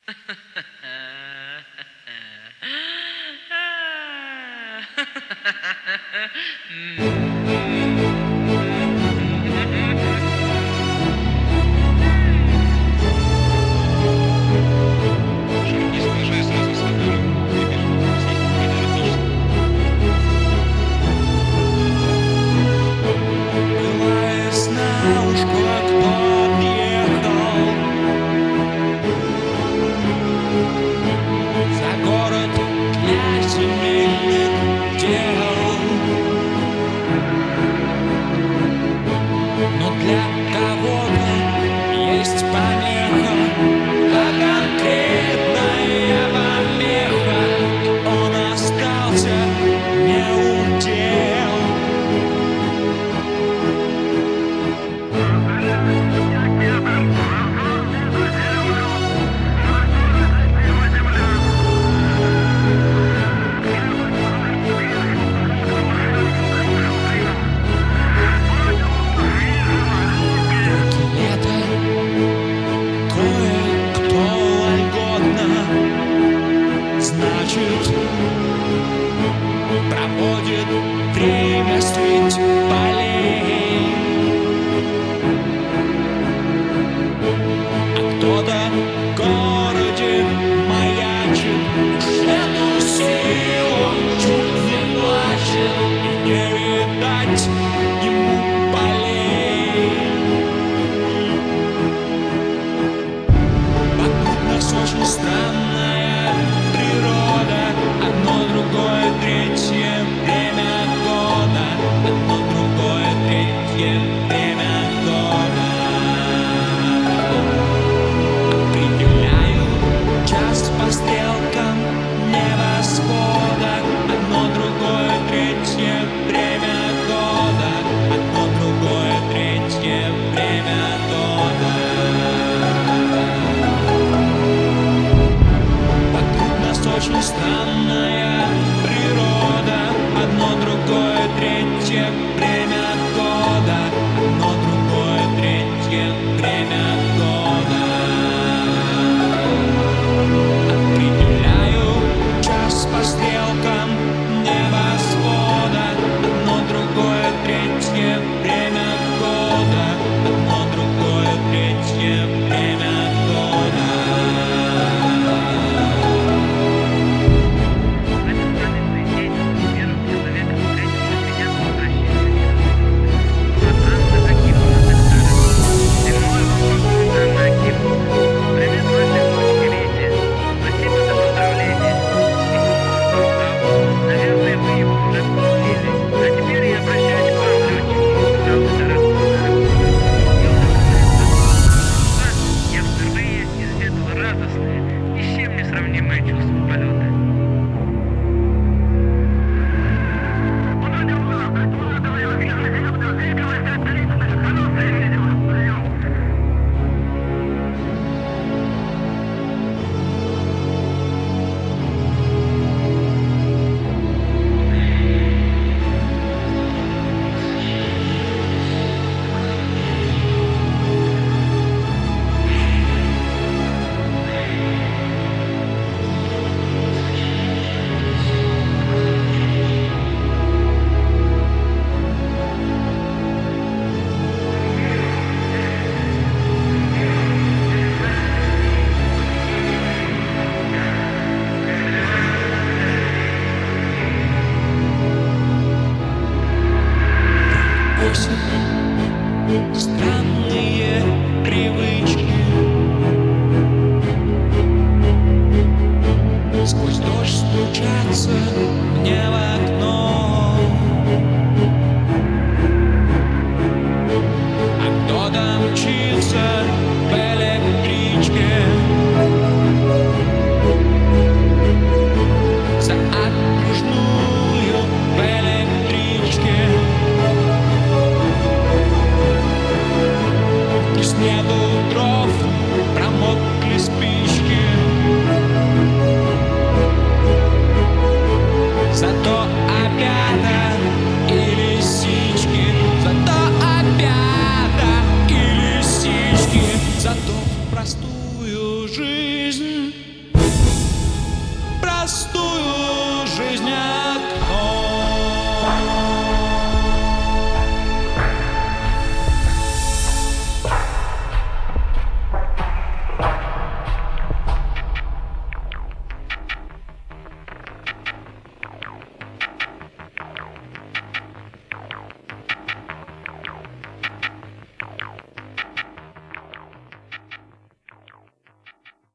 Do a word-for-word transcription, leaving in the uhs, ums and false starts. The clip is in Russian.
Не скажи сразу с тобой. Была весна, уж кое-кто отъехал за город для семейных дел. Но для кого-то есть помеха, а конкретная помеха, и он остался не у дел. Лето кое-кто вольготно, значит, проводит время средь полей. А кто-то в городе маячит, уж эту силу чуть не плачет, и не видать ему полей. Вокруг нас очень странная природа, одно, другое, третье время года, одно, другое, третье время года. Определяю час по стрелкам небосвода, одно, другое, третье время года, одно, другое, третье время года. Вокруг нас очень странная природа, одно, другое, третье время года, одно, другое, третье время года. Определяю час по стрелкам небосвода, одно, другое, третье время года, одно, другое, третье время года. Я впервые испытывала радостное, ни с чем не сравнимое чувство.